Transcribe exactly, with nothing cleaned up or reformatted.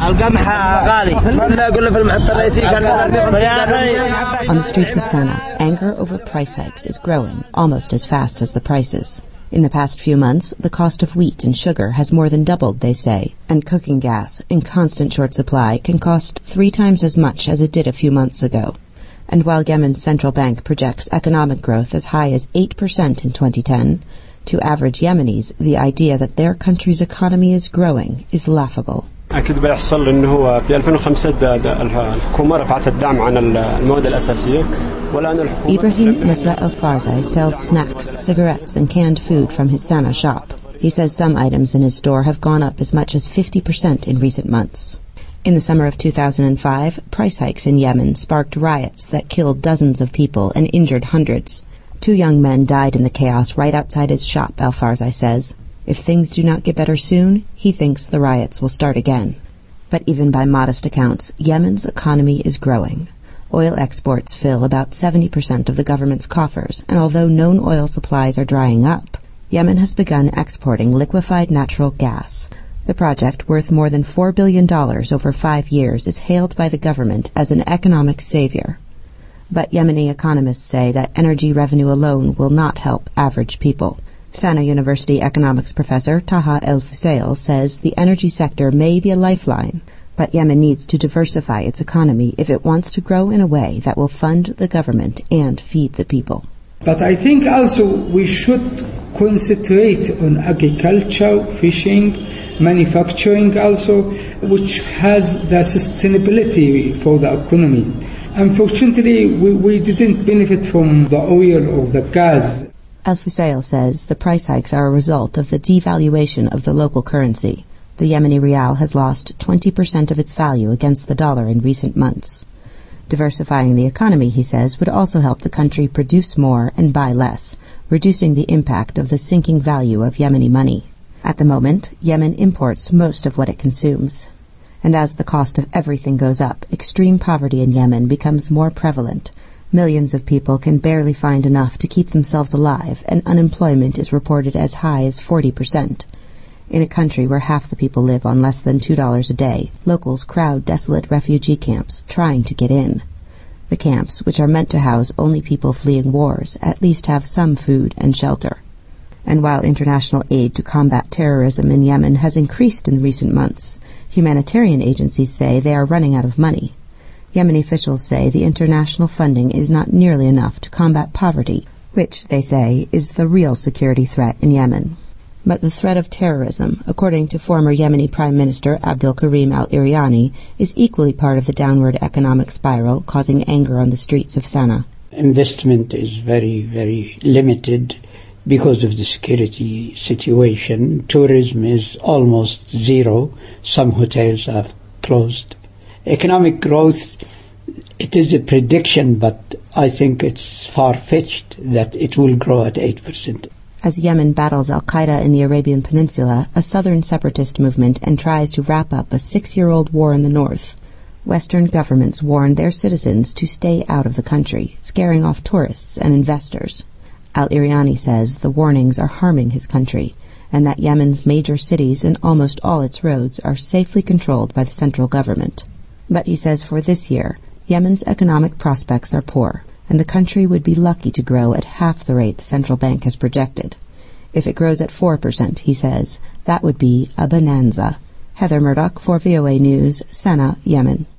On the streets of Sana'a, anger over price hikes is growing almost as fast as the prices. In the past few months, the cost of wheat and sugar has more than doubled, they say, and cooking gas, in constant short supply, can cost three times as much as it did a few months ago. And while Yemen's central bank projects economic growth as high as eight percent in twenty ten, to average Yemenis, the idea that their country's economy is growing is laughable. أكيد بيحصل إنه هو في ألفين وخمسة الحكومة رفعت الدعم عن المواد الأساسية ولا أن الحكومة. Ibrahim Mesla El Farzai sells snacks, cigarettes, and canned food from his Sana'a shop. He says some items in his store have gone up as much as fifty percent in recent months. In the summer of two thousand five, price hikes in Yemen sparked riots that killed dozens of people and injured hundreds. Two young men died in the chaos right outside his shop, El Farzai says. If things do not get better soon, he thinks the riots will start again. But even by modest accounts, Yemen's economy is growing. Oil exports fill about seventy percent of the government's coffers, and although known oil supplies are drying up, Yemen has begun exporting liquefied natural gas. The project, worth more than four billion dollars over five years, is hailed by the government as an economic savior. But Yemeni economists say that energy revenue alone will not help average people. Sana'a University economics professor Taha El-Fusail says the energy sector may be a lifeline, but Yemen needs to diversify its economy if it wants to grow in a way that will fund the government and feed the people. But I think also we should concentrate on agriculture, fishing, manufacturing also, which has the sustainability for the economy. Unfortunately, we, we didn't benefit from the oil or the gas. Al-Fusail says the price hikes are a result of the devaluation of the local currency. The Yemeni rial has lost twenty percent of its value against the dollar in recent months. Diversifying the economy, he says, would also help the country produce more and buy less, reducing the impact of the sinking value of Yemeni money. At the moment, Yemen imports most of what it consumes. And as the cost of everything goes up, extreme poverty in Yemen becomes more prevalent. Millions of people can barely find enough to keep themselves alive, and unemployment is reported as high as forty percent. In a country where half the people live on less than two dollars a day, locals crowd desolate refugee camps trying to get in. The camps, which are meant to house only people fleeing wars, at least have some food and shelter. And while international aid to combat terrorism in Yemen has increased in recent months, humanitarian agencies say they are running out of money. Yemeni officials say the international funding is not nearly enough to combat poverty, which, they say, is the real security threat in Yemen. But the threat of terrorism, according to former Yemeni Prime Minister Abdul Karim al-Iriani, is equally part of the downward economic spiral causing anger on the streets of Sana'a. Investment is very, very limited because of the security situation. Tourism is almost zero. Some hotels are closed. Economic growth, it is a prediction, but I think it's far-fetched that it will grow at eight percent. As Yemen battles al-Qaeda in the Arabian Peninsula, a southern separatist movement, and tries to wrap up a six-year-old war in the north, Western governments warn their citizens to stay out of the country, scaring off tourists and investors. Al-Iriani says the warnings are harming his country, and that Yemen's major cities and almost all its roads are safely controlled by the central government. But he says for this year, Yemen's economic prospects are poor, and the country would be lucky to grow at half the rate the central bank has projected. If it grows at four percent, he says, that would be a bonanza. Heather Murdoch for V O A News, Sana'a, Yemen.